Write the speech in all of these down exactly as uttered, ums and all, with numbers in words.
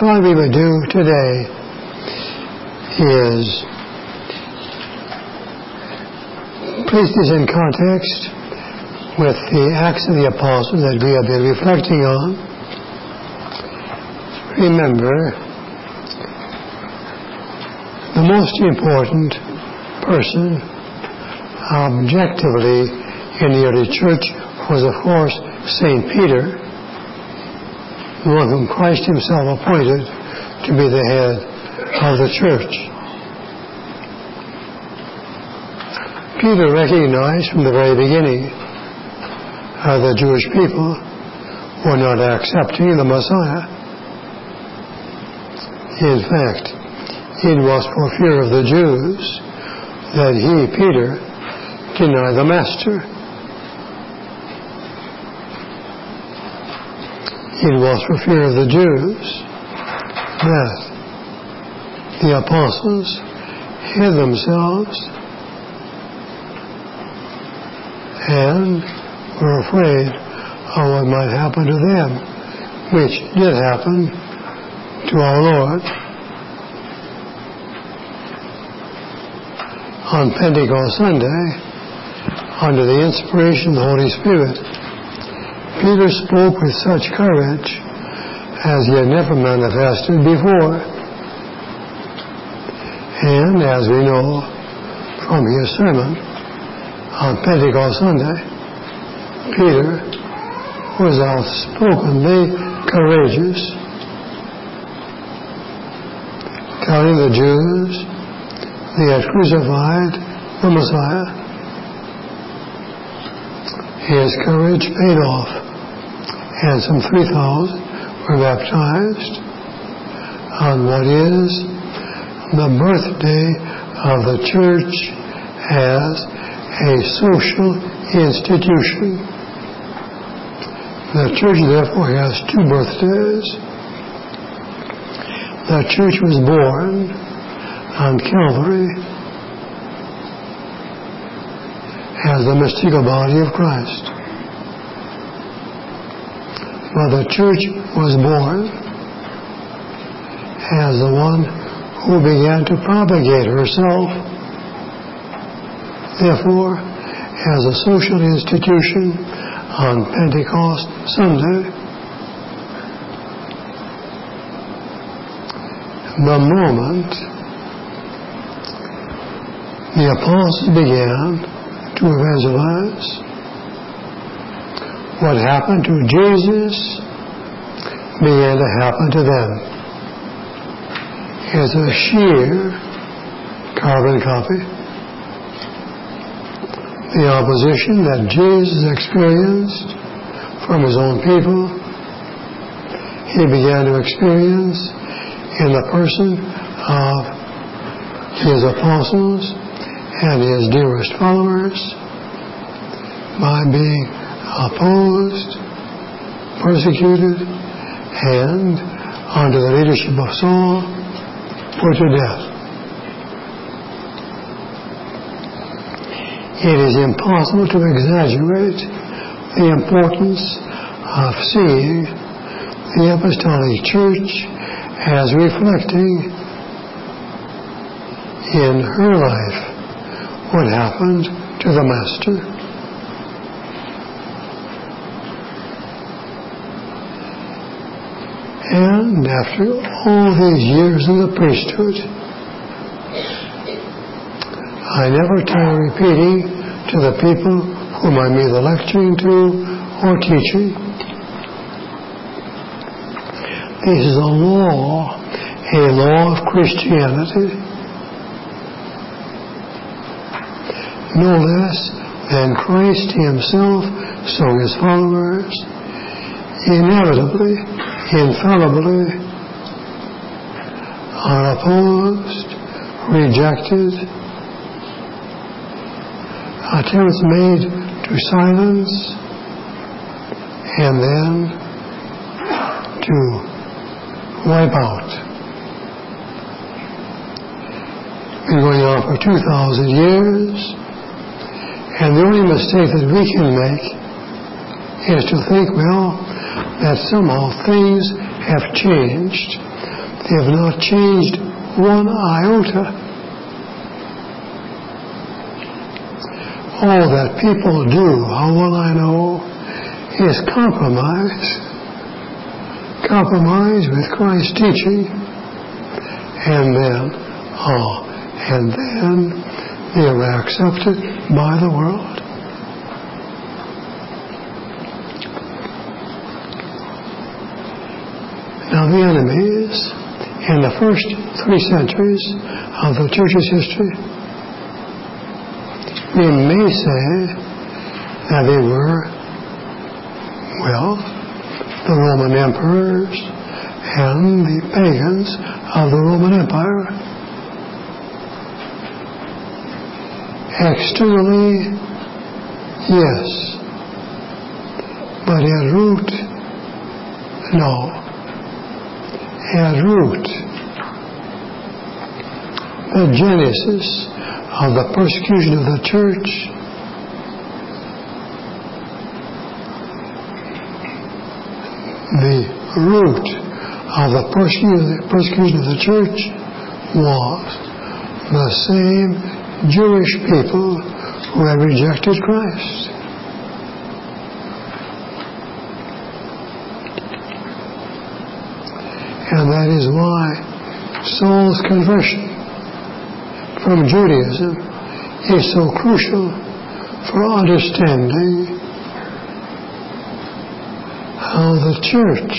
thought we would do today is place this in context with the Acts of the Apostles that we have been reflecting on. Remember, the most important person objectively in the early church was, of course, Saint Peter, the one whom Christ himself appointed to be the head of the church. Peter recognized from the very beginning how the Jewish people were not accepting the Messiah. In fact, it was for fear of the Jews that he, Peter, denied the Master. It was for fear of the Jews that the apostles hid themselves and were afraid of what might happen to them, which did happen to our Lord. On Pentecost Sunday, under the inspiration of the Holy Spirit, Peter spoke with such courage as he had never manifested before. And as we know from his sermon on Pentecost Sunday, Peter was outspokenly courageous, telling the Jews they had crucified the Messiah. His courage paid off, and some three thousand were baptized on what is the birthday of the church as a social institution. The church, therefore, has two birthdays. The church was born on Calvary as the mystical body of Christ. But the church was born as the one who began to propagate herself, therefore, as a social institution on Pentecost Sunday. The moment the apostles began to evangelize, what happened to Jesus began to happen to them. It's a sheer carbon copy. The opposition that Jesus experienced from his own people, he began to experience in the person of his apostles and his dearest followers by being opposed, persecuted, and under the leadership of Saul, put to death. It is impossible to exaggerate the importance of seeing the Apostolic Church as reflecting in her life what happened to the Master. And after all these years in the priesthood, I never tire repeating to the people whom I'm either lecturing to or teaching, this is a law, a law of Christianity, no less than Christ himself, so his followers, inevitably, infallibly, are opposed, rejected, attempts made to silence, and then to wipe out. Been going on for two thousand years, and the only mistake that we can make is to think, well, that somehow things have changed They have not changed one iota. All that people do, how well I know, is compromise. Compromise with Christ's teaching, and then, oh, and then they are accepted by the world. Now the enemies in the first three centuries of the church's history, we may say that they were, well, the Roman emperors and the pagans of the Roman Empire. Externally, yes, but at root, no. At root, the genesis of the persecution of the church the root of the persecution of the church was the same Jewish people who had rejected Christ. And that is why Saul's conversion from Judaism is so crucial for understanding how the church,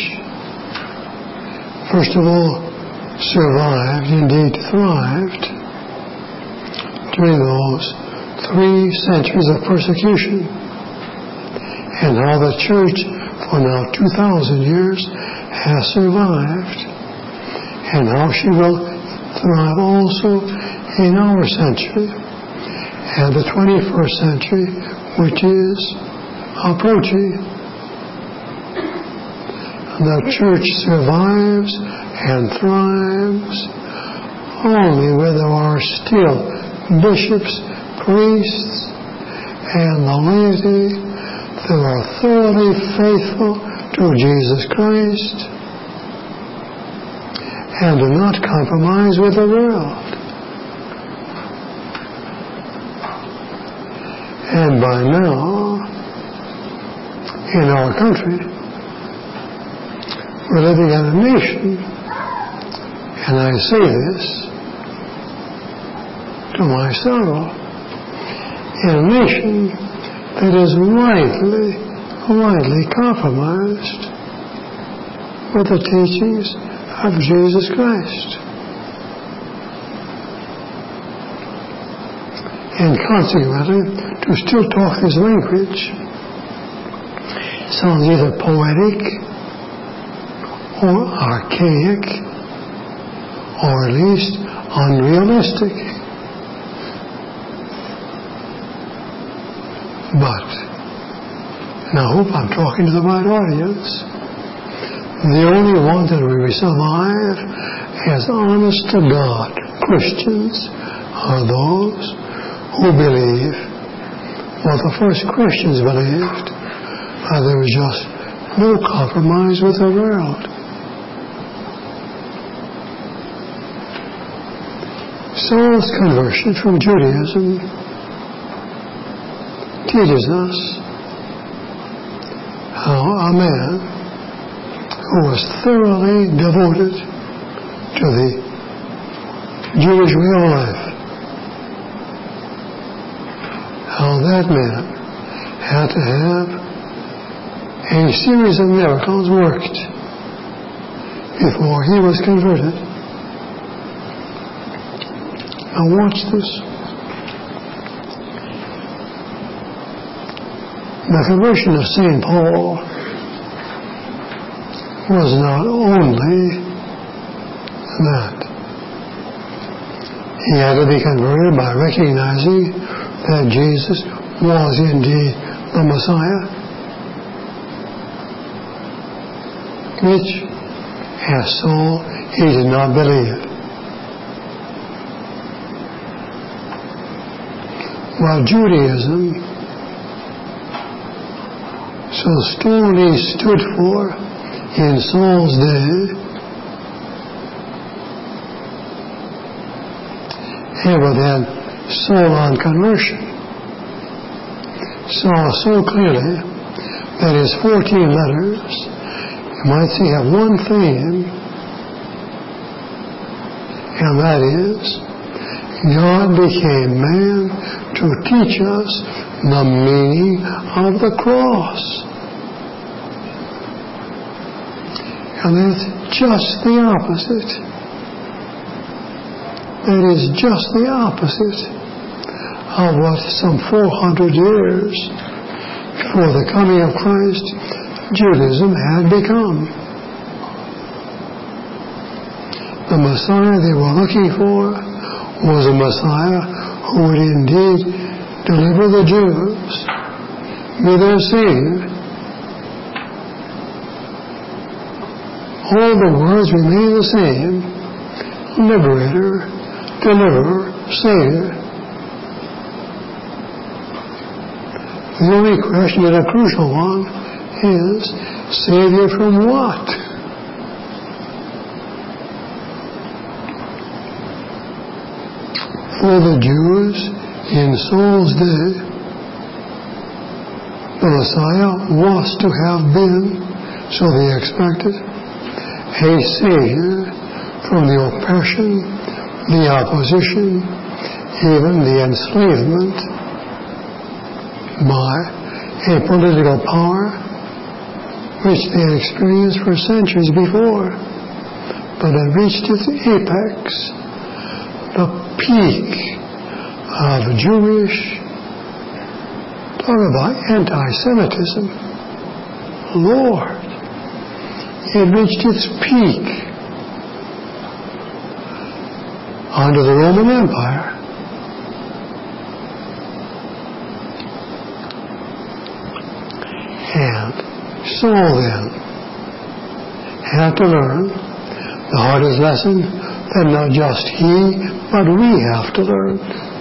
first of all, survived, indeed thrived, during those three centuries of persecution, and how the church for now two thousand years has survived, and how she will thrive also in our century and the twenty-first century, which is approaching. The church survives and thrives only where there are still bishops, priests, and the laity that are thoroughly faithful to Jesus Christ and do not compromise with the world. And by now, in our country, we're living in a nation, and I say this to my sorrow, in a nation that is widely, widely compromised with the teachings of Jesus Christ. And consequently, to still talk this language sounds either poetic or archaic, or at least unrealistic. But, and I hope I'm talking to the right audience, the only one that will survive as honest to God Christians are those who believe what the first Christians believed, that there was just no compromise with the world. Saul's conversion from Judaism teaches us how a man who was thoroughly devoted to the Jewish way of life, how that man had to have a series of miracles worked before he was converted. Now watch this. The conversion of Saint Paul was not only that. He had to be converted by recognizing that Jesus was indeed the Messiah, which, as Saul, he did not believe. While Judaism so strongly stood for in Saul's day They were then sold on conversion, saw so clearly that his fourteen letters, you might say, have one theme, and that is, God became man to teach us the meaning of the cross. And that's just the opposite. That is just the opposite of what some four hundred years before the coming of Christ, Judaism had become. The Messiah they were looking for was a Messiah who would indeed deliver the Jews, be their Savior. All the words remain the same: liberator, deliverer, Savior. The only question, and a crucial one, is Savior from what? For the Jews in Saul's day, the Messiah was to have been, so they expected, a Savior from the oppression, the opposition, even the enslavement by a political power which they had experienced for centuries before, but had reached its apex, the peak of Jewish, talk about anti-Semitism. Lord, it reached its peak under the Roman Empire. And Saul then had to learn the hardest lesson that not just he, but we have to learn.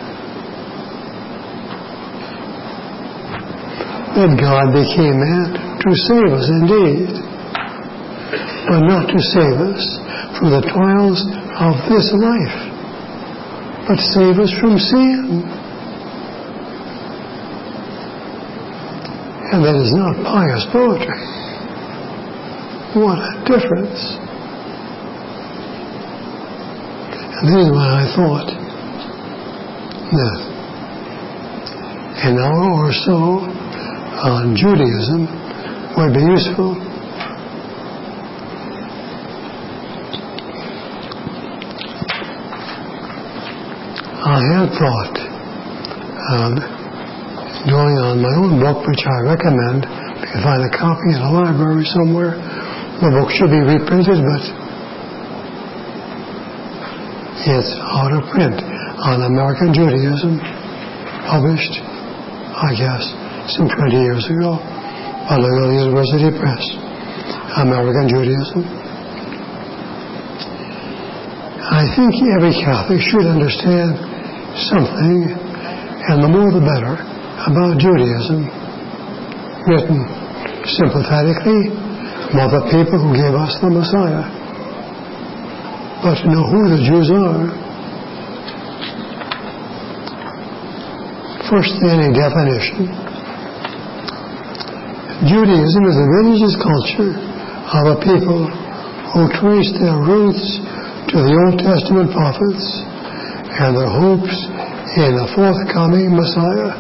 That God became man to save us indeed, but not to save us from the trials of this life, but save us from sin. And that is not pious poetry. What a difference. And this is why I thought that an hour or so on Judaism would be useful. I had thought of going on my own book, which I recommend. You can find a copy in a library somewhere. The book should be reprinted, but it's out of print on American Judaism, published, I guess, some twenty years ago by Loyola University Press. American Judaism. I think every Catholic should understand something, and the more the better, about Judaism, written sympathetically about the people who gave us the Messiah. But to know who the Jews are, first then a definition. Judaism is a religious culture of a people who trace their roots to the Old Testament prophets and their hopes in a forthcoming Messiah.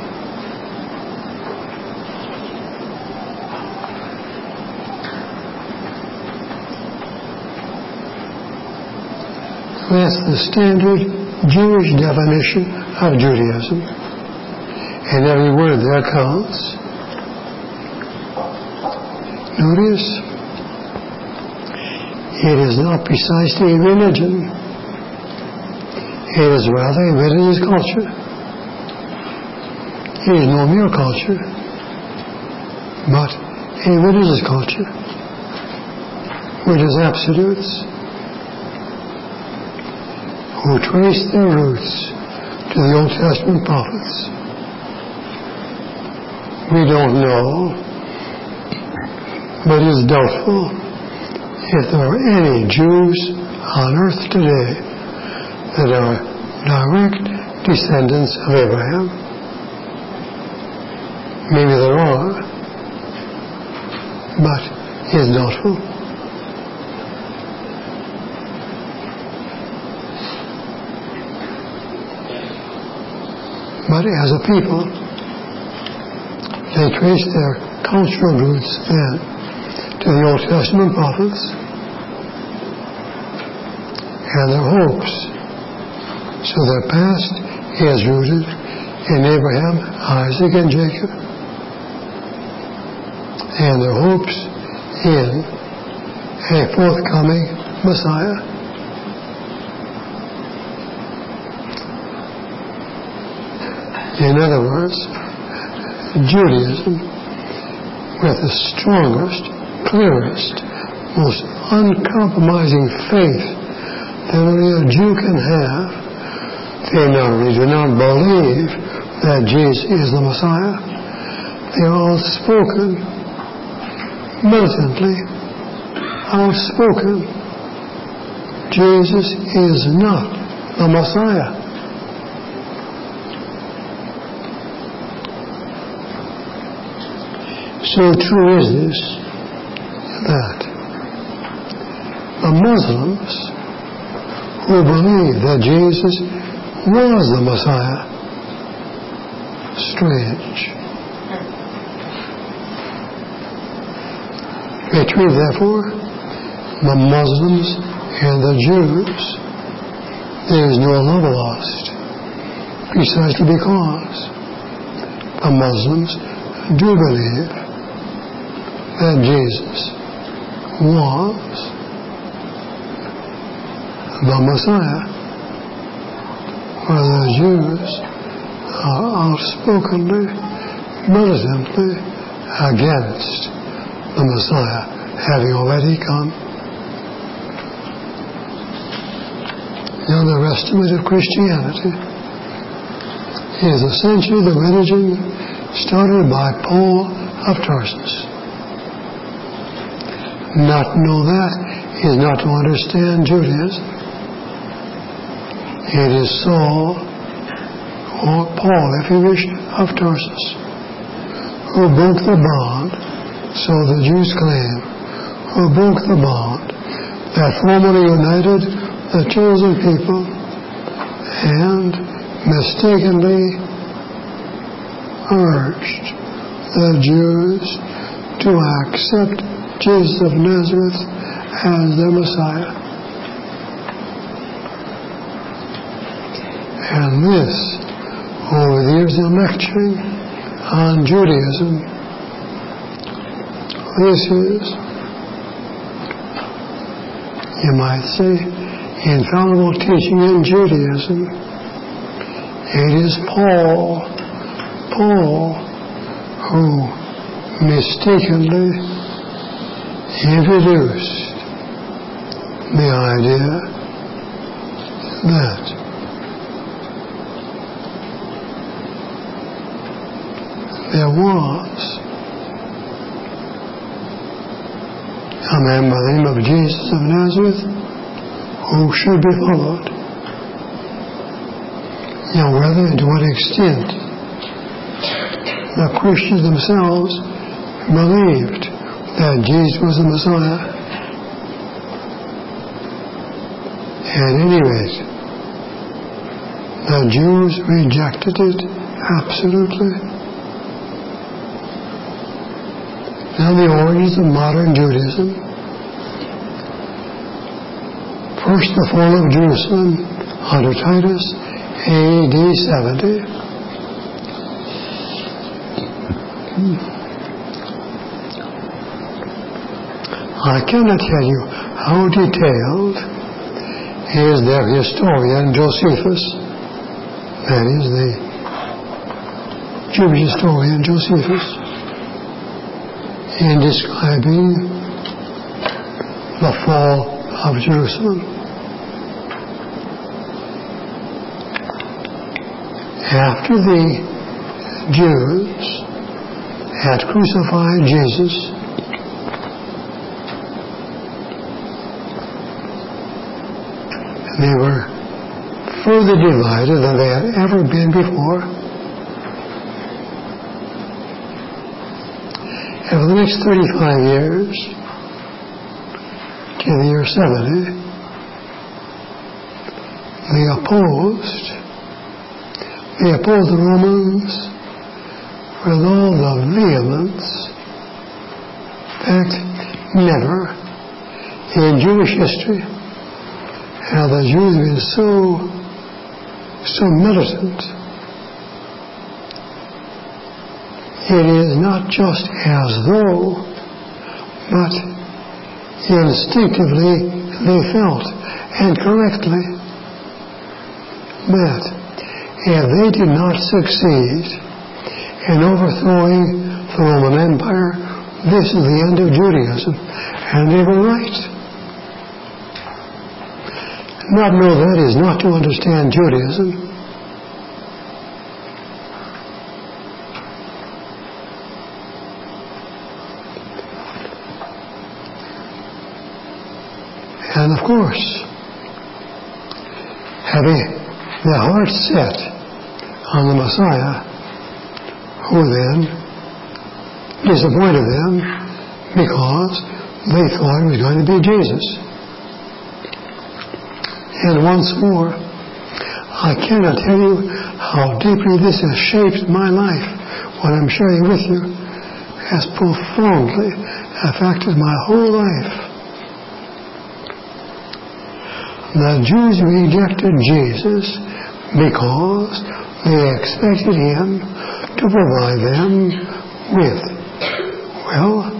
That's the standard Jewish definition of Judaism. And every word there counts. Notice, it is not precisely a religion. It is rather a religious culture. It is no mere culture, but a religious culture, which is absolutes, who trace their roots to the Old Testament prophets. We don't know, but it's doubtful if there are any Jews on earth today that are direct descendants of Abraham. Maybe there are, but it's doubtful. But as a people, they trace their cultural roots then to the Old Testament prophets and their hopes. So their past is rooted in Abraham, Isaac, and Jacob, and their hopes in a forthcoming Messiah. In other words, Judaism, with the strongest, clearest, most uncompromising faith that only a Jew can have, they not only do not believe that Jesus is the Messiah, they are outspoken, militantly outspoken. Jesus is not the Messiah. So true is this, that the Muslims who believe that Jesus was the Messiah, strange. Between, therefore, the Muslims and the Jews, there is no love lost, precisely because the Muslims do believe that Jesus was the Messiah, while the Jews are outspokenly, militantly against the Messiah having already come. Now, the estimate of Christianity is essentially the religion started by Paul of Tarsus. Not to know that is not to understand Judaism. It is Saul, or Paul, if you wish, of Tarsus, who broke the bond, so the Jews claim, who broke the bond that formerly united the chosen people and mistakenly urged the Jews to accept Jesus of Nazareth as their Messiah. And this, over the years of lecturing on Judaism, this is, you might say, infallible teaching in Judaism. It is Paul, Paul, who mistakenly introduced the idea that there was a man by the name of Jesus of Nazareth who should be followed. Now, whether and to what extent the Christians themselves believed that Jesus was the Messiah, at any rate, the Jews rejected it absolutely. Now, the origins of modern Judaism. First, the fall of Jerusalem under Titus, A D seventy. I cannot tell you how detailed is their historian Josephus, that is the Jewish historian Josephus, in describing the fall of Jerusalem. After the Jews had crucified Jesus, they were further divided than they had ever been before. And for the next thirty-five years, to the year seventy, they opposed, they opposed the Romans with all the vehemence. In fact, never in Jewish history have the Jews been so, so militant. It is not just as though, but instinctively they felt, and correctly, that if they did not succeed in overthrowing the Roman Empire, this is the end of Judaism. And they were right. Not know that is not to understand Judaism. And of course, having their hearts set on the Messiah, who then disappointed them because they thought it was going to be Jesus. And once more, I cannot tell you how deeply this has shaped my life. What I'm sharing with you has profoundly affected my whole life. The Jews rejected Jesus because they expected him to provide them with, well,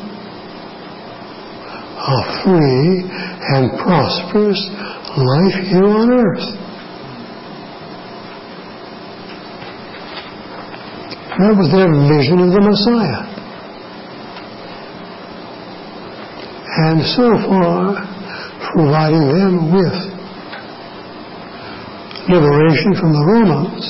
a free and prosperous life here on earth. That was their vision of the Messiah. And so far, providing them with liberation from the Romans,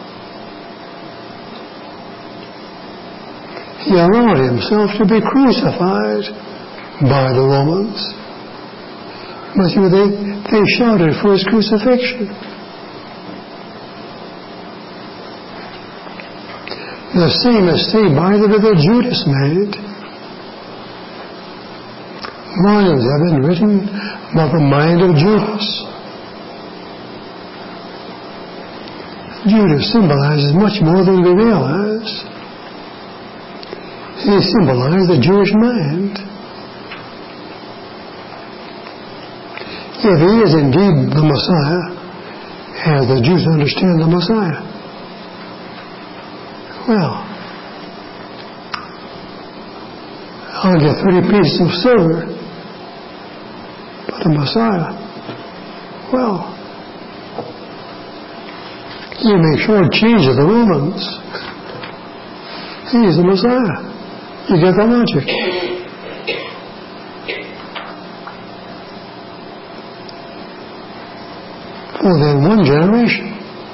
he allowed himself to be crucified by the Romans. But you know, they, they shouted for his crucifixion. The same mistake, by the way, that Judas made. Volumes have been written about the mind of Judas. Judas symbolizes much more than we realize. He symbolized the Jewish mind. If he is indeed the Messiah, as the Jews understand the Messiah, well, I'll get thirty pieces of silver, but the Messiah, well, you make short change of the Romans. He is the Messiah. You get the logic. For then one generation,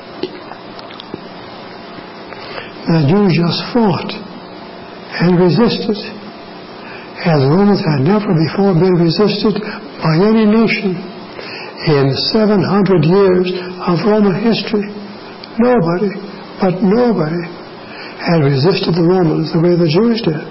the Jews just fought and resisted, as the Romans had never before been resisted by any nation in seven hundred years of Roman history. Nobody, but nobody, had resisted the Romans the way the Jews did.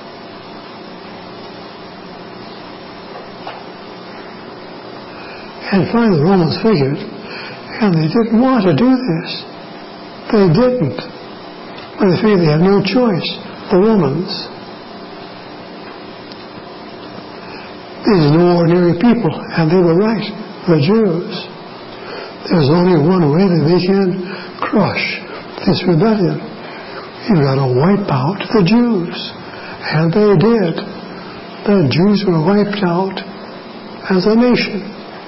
And finally the Romans figured, and they didn't want to do this. They didn't. But they figured they had no choice. The Romans. These are no ordinary people, and they were right, the Jews. There's only one way that they can crush this rebellion. You've got to wipe out the Jews. And they did. The Jews were wiped out as a nation.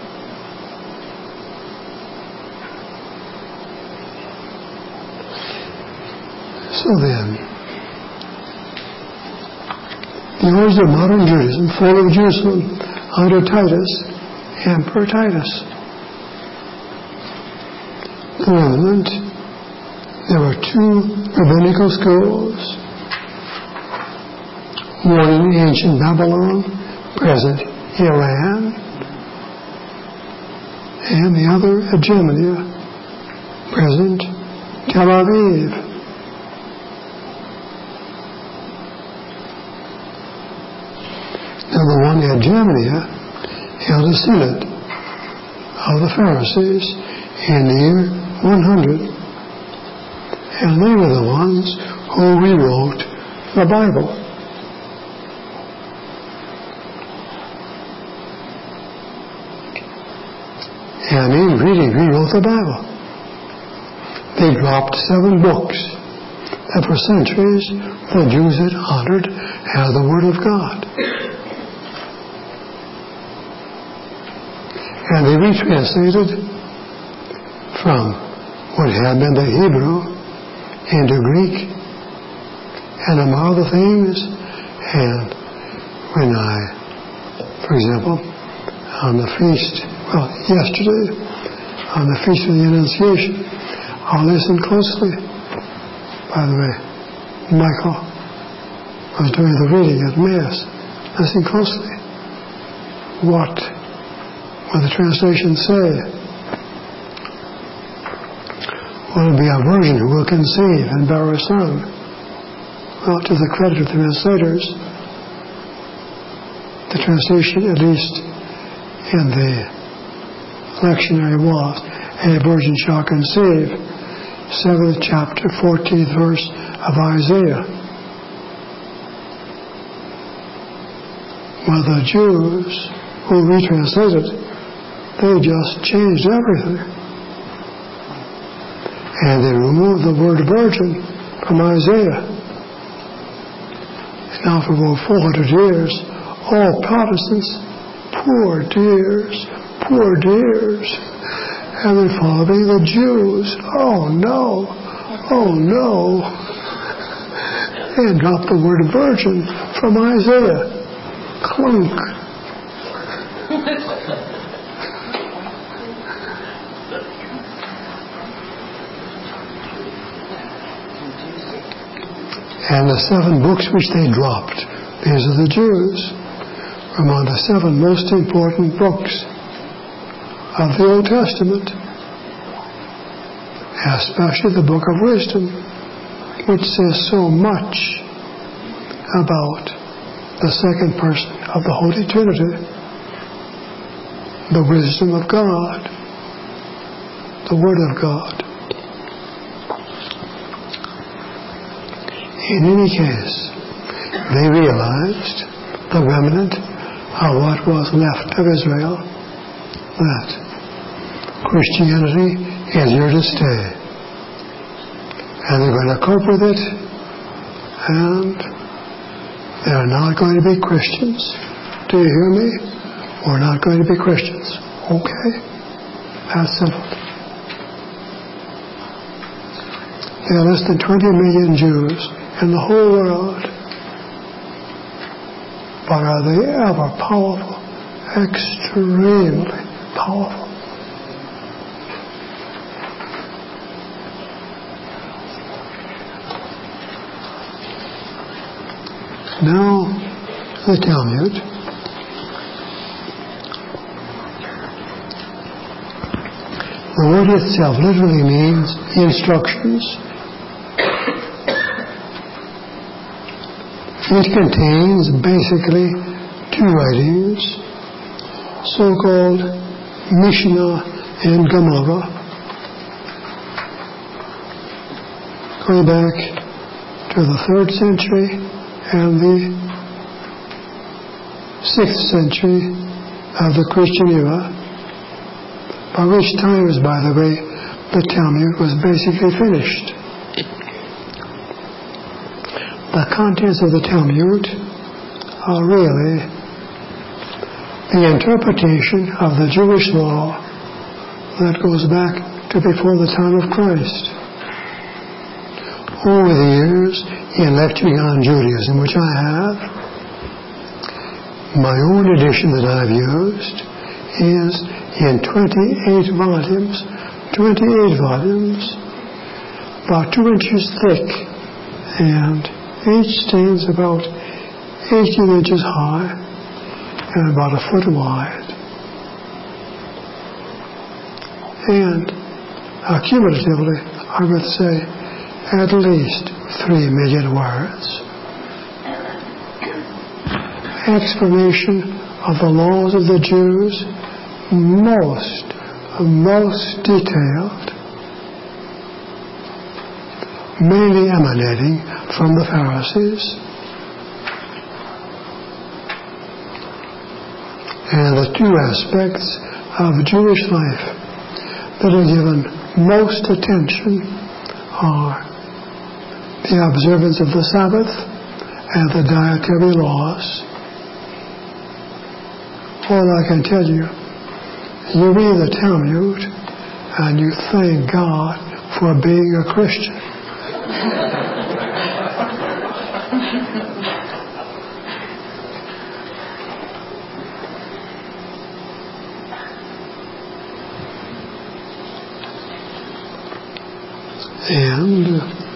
So then, the origin of modern Judaism, fall of Jerusalem under Titus, Emperor Titus. The remnant, there were two rabbinical schools, one in ancient Babylon, present Iran, and the other at Germany, present Tel Aviv. Now the one at Germany held a synod of the Pharisees in the year one hundred, and they were the ones who rewrote the Bible. And in reading, rewrote the Bible. They dropped seven books that for centuries the Jews had honored as the Word of God. And they retranslated from what had been the Hebrew into Greek and among other things. And when I, for example, on the feast, well, yesterday, on the Feast of the Annunciation, I listened closely. By the way, Michael was doing the reading at Mass. Listen closely. What will the translation say? Will it be a virgin who will conceive and bear a son? Well, to the credit of the translators, the translation, at least in the lectionary, was, a virgin shall conceive, seventh chapter, fourteenth verse of Isaiah. Well, the Jews who retranslated, they just changed everything. And they removed the word virgin from Isaiah. Now for about four hundred years, all Protestants, poor dears, poor dears, have been following the Jews. Oh no, oh no. And dropped the word virgin from Isaiah. Clunk. And the seven books which they dropped, these are the Jews, were among the seven most important books of the Old Testament, especially the Book of Wisdom, which says so much about the second person of the Holy Trinity, the wisdom of God, the Word of God. In any case, they realized, the remnant of what was left of Israel, that Christianity is here to stay. And they're going to cope with it, and they're not going to be Christians. Do you hear me? We're not going to be Christians. Okay? That's simple. There are less than twenty million Jews in the whole world. But are they ever powerful? Extremely powerful. Now, the Talmud. The word itself literally means instructions. It contains basically two writings, so-called Mishnah and Gemara, going back to the third century and the sixth century of the Christian era, by which times, by the way, the Talmud was basically finished. The contents of the Talmud are really the interpretation of the Jewish law that goes back to before the time of Christ. Over the years, in lecturing on Judaism, which I have, my own edition that I've used is in twenty-eight volumes, twenty-eight volumes, about two inches thick, and each stands about eighteen inches high and about a foot wide. And uh, cumulatively, I would say, at least three million words. Explanation of the laws of the Jews, most, most detailed, mainly emanating from the Pharisees. And the two aspects of Jewish life that are given most attention are the observance of the Sabbath and the dietary laws. All I can tell you, you read the Talmud and you thank God for being a Christian. And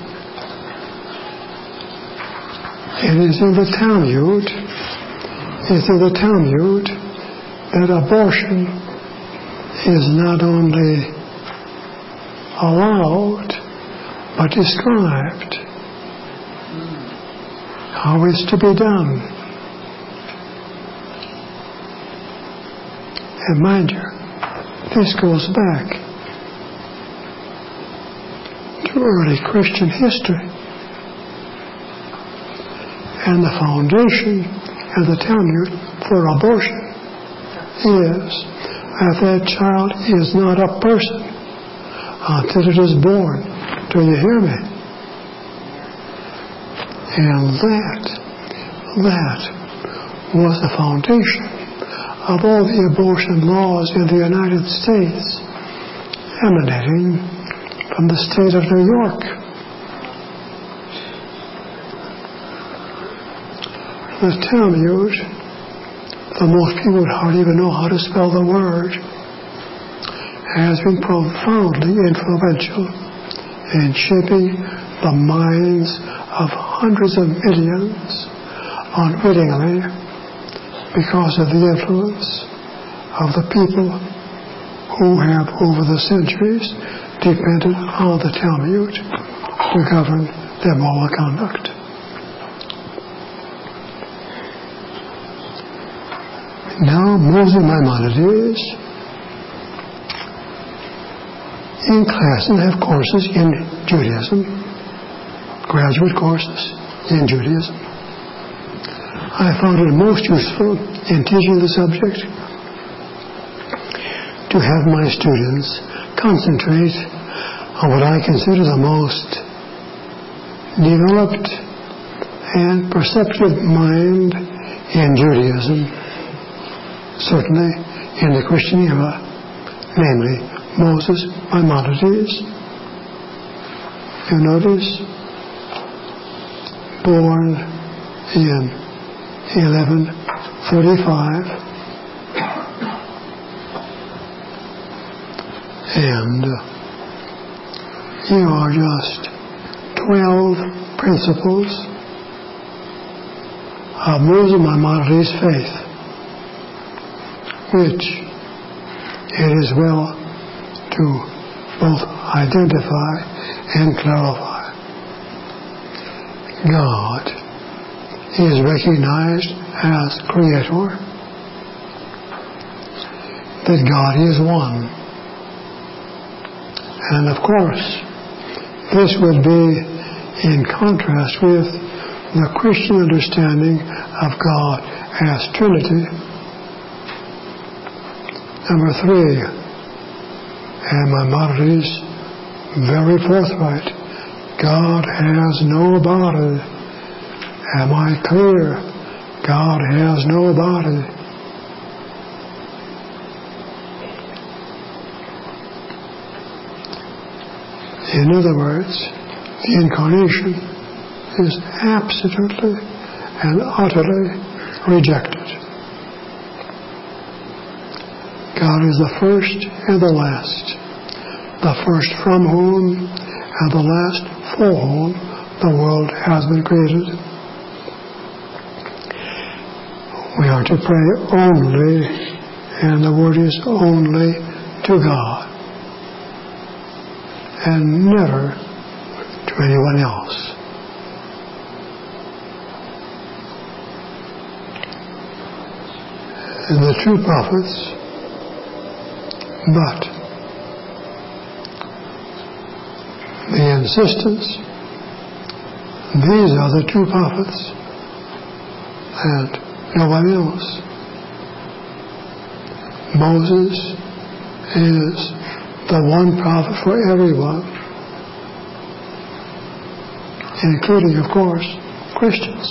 it is in the Talmud, it's in the Talmud that abortion is not only allowed, but described. How it's to be done. And mind you, this goes back to early Christian history. And the foundation of the Talmud for abortion is that that child is not a person until it is born. Do you hear me? And that, that was the foundation of all the abortion laws in the United States, emanating from the state of New York. The Talmud, though most people would hardly even know how to spell the word, has been profoundly influential in shaping the minds of hundreds of millions unwittingly because of the influence of the people who have over the centuries depended on the Talmud to govern their moral conduct. Now, Moses Maimonides in classes have courses in Judaism, graduate courses in Judaism. I found it most useful in teaching the subject to have my students concentrate on what I consider the most developed and perceptive mind in Judaism, certainly in the Christian era, namely Moses Maimonides. You notice, born in eleven thirty-five, and uh, here are just twelve principles of Moses Maimonides' faith, which it is well to both identify and clarify. God is recognized as Creator, that God is one. And of course, this would be in contrast with the Christian understanding of God as Trinity. Number three, and Maimonides, very forthright, God has no body. Am I clear? God has no body. In other words, the Incarnation is absolutely and utterly rejected. God is the first and the last, the first from whom and the last for whom the world has been created. We are to pray only, and the word is only, to God. and never to anyone else. And the true prophets, but the insistence, these are the true prophets and nobody else. Moses is the one prophet for everyone, including, of course, Christians.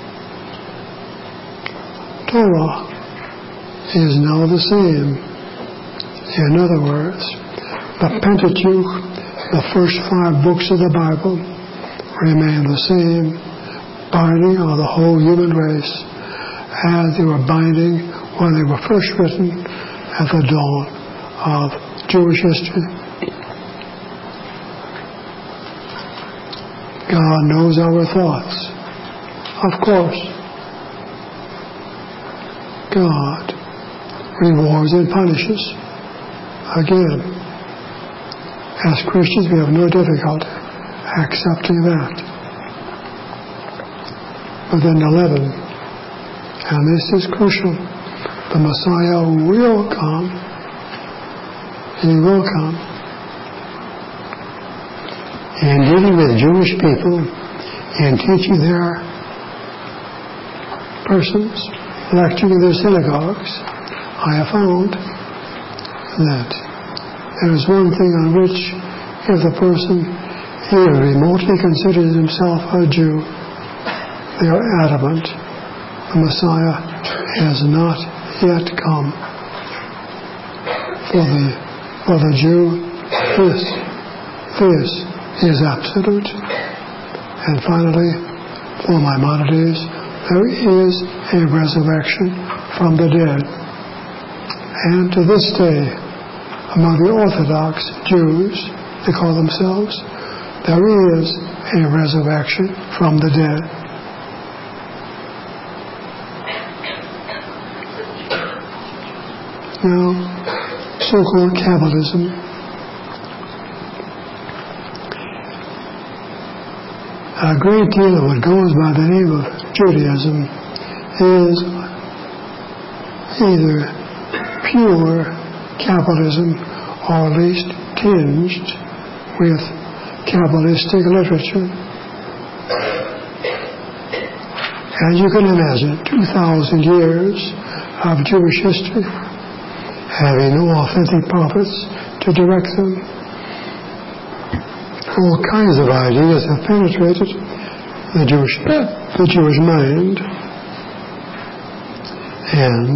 Torah is now the same. In other words, the Pentateuch, the first five books of the Bible, remain the same, binding on the whole human race as they were binding when they were first written at the dawn of Jewish history. God knows our thoughts. Of course, God rewards and punishes. Again, as Christians, we have no difficulty accepting that. But then eleven, and this is crucial, the Messiah will come. He will come. In dealing with Jewish people, in teaching their persons, lecturing in their synagogues, I have found that there is one thing on which, if the person even remotely considers himself a Jew, they are adamant the Messiah has not yet come. For the for the Jew, this this is absolute. And finally, for Maimonides, there is a resurrection from the dead. And to this day, among the Orthodox Jews, they call themselves, there is a resurrection from the dead. Now, so-called Kabbalism. A great deal of what goes by the name of Judaism is either pure Kabbalism or at least tinged with Kabbalistic literature. As you can imagine, two thousand years of Jewish history, having no authentic prophets to direct them. All kinds of ideas have penetrated the Jewish, the Jewish mind. And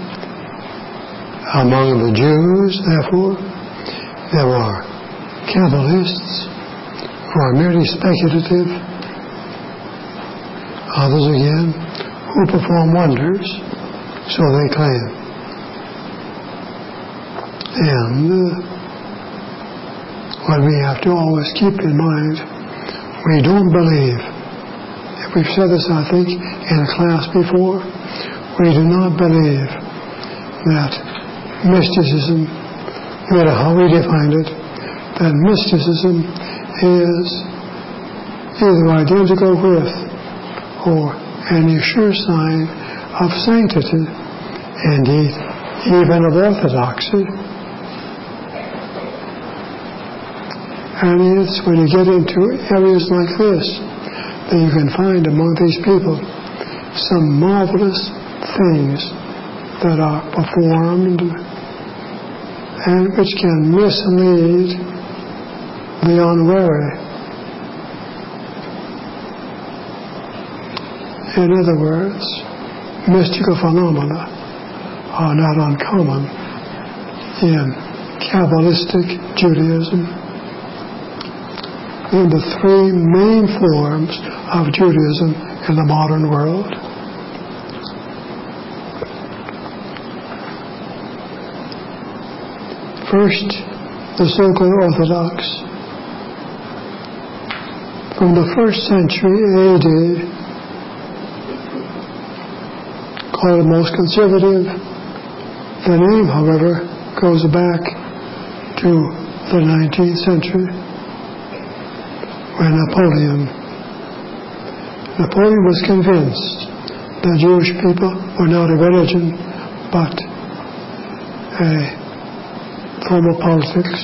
uh, among the Jews, therefore, there are Kabbalists who are merely speculative. Others again who perform wonders, so they claim. And uh, what we have to always keep in mind, we don't believe, if we've said this, I think, in a class before, we do not believe that mysticism, no matter how we define it, that mysticism is either identical with or any sure sign of sanctity, indeed, even of orthodoxy. And it's when you get into areas like this that you can find among these people some marvelous things that are performed and which can mislead the unwary. In other words, mystical phenomena are not uncommon in Kabbalistic Judaism. In the three main forms of Judaism in the modern world. First, the so-called Orthodox. From the first century A D, called most conservative, the name, however, goes back to the nineteenth century. when Napoleon. Napoleon was convinced the Jewish people were not a religion, but a form of politics.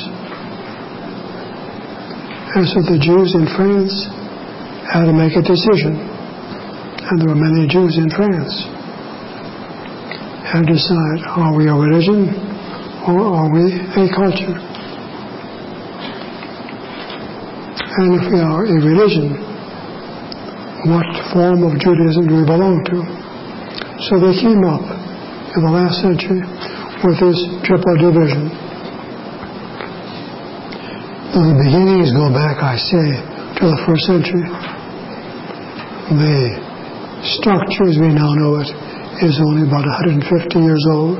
And so the Jews in France had to make a decision, and there were many Jews in France, had to decide, are we a religion or are we a culture? And if we are a religion, what form of Judaism do we belong to? So they came up in the last century with this triple division. The beginnings go back, I say, to the first century. The structure as we now know it is only about one hundred fifty years old.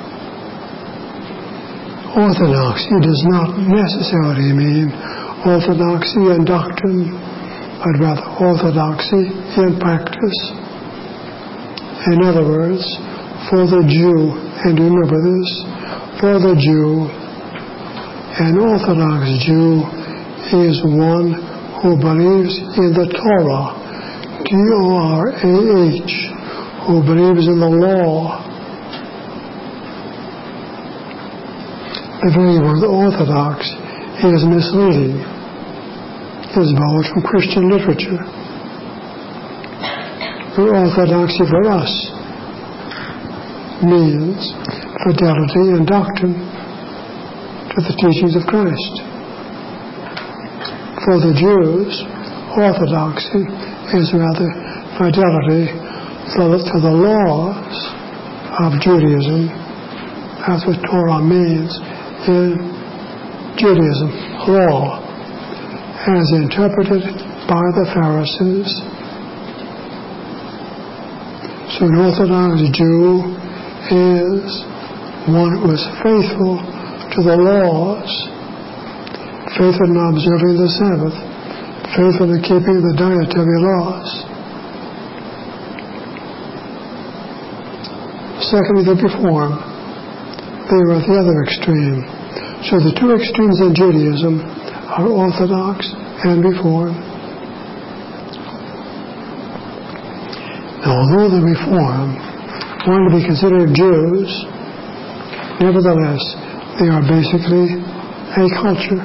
Orthodoxy does not necessarily mean orthodoxy in doctrine, but rather orthodoxy in practice. In other words, for the Jew, and remember this, for the Jew, an Orthodox Jew is one who believes in the Torah, T O R A H, who believes in the law. The very word Orthodox is misleading. It is borrowed from Christian literature. The orthodoxy for us means fidelity in doctrine to the teachings of Christ. For the Jews, orthodoxy is rather fidelity to the laws of Judaism. That's what Torah means in Judaism, law, as interpreted by the Pharisees. So an Orthodox Jew is one who is faithful to the laws, faithful in observing the Sabbath, faithful in keeping the dietary laws. Secondly, the Reform. They were at the other extreme. So the two extremes in Judaism are Orthodox and Reform. Now, although the Reform wanted to be considered Jews, nevertheless, they are basically a culture.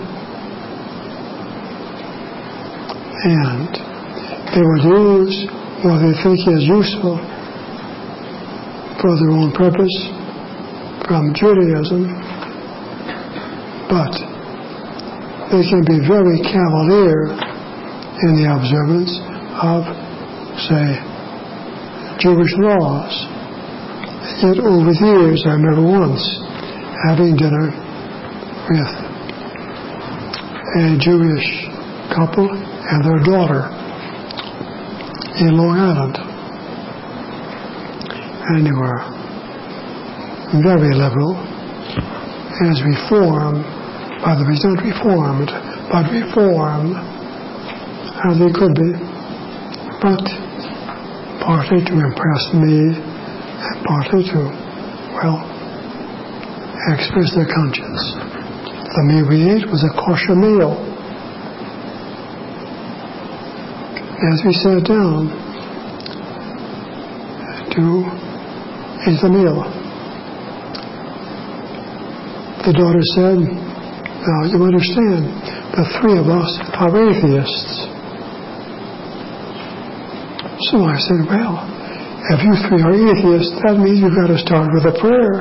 And they would use what they think is useful for their own purpose from Judaism, but they can be very cavalier in the observance of, say, Jewish laws. Yet over the years, I remember once having dinner with a Jewish couple and their daughter in Long Island. And they were very liberal, as Reform, by the way, not Reformed, but Reform, as they could be, but partly to impress me, and partly to, well, express their conscience. The meal we ate was a kosher meal. As we sat down to eat the meal, the daughter said, now you understand, the three of us are atheists. So I said, well, if you three are atheists, that means you've got to start with a prayer.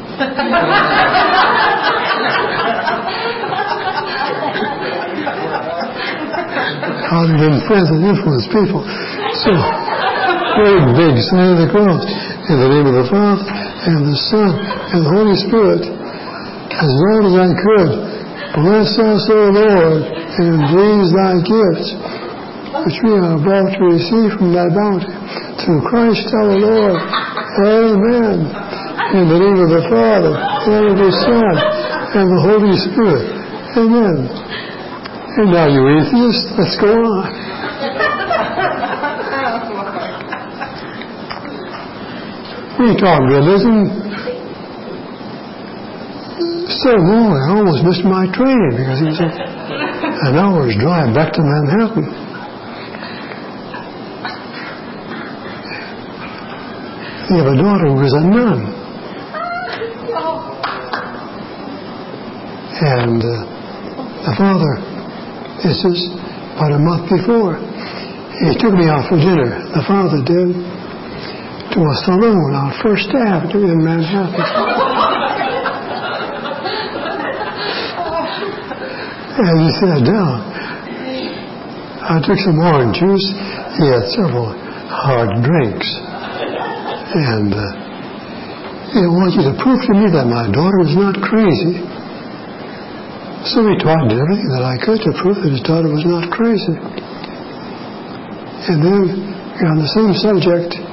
How they've been friends and influenced people. So, very big sign of the cross. In the name of the Father, and the Son, and the Holy Spirit, as loud as I could, bless us, O Lord, and these thy gifts, which we are about to receive from thy bounty, through Christ our Lord. Amen. In the name of the Father, and of the Son, and the Holy Spirit. Amen. And now, you atheists, let's go on. We talk religion. So, no, I almost missed my train because it was a, an hour's drive back to Manhattan. We have a daughter who is a nun. And uh, the father, this is about a month before, he took me out for dinner. The father did, to a saloon on First Avenue in Manhattan. And he sat down. I took some orange juice. He had several hard drinks. And uh, he wanted you to prove to me that my daughter is not crazy. So he tried everything that I could to prove that his daughter was not crazy. And then, on the same subject,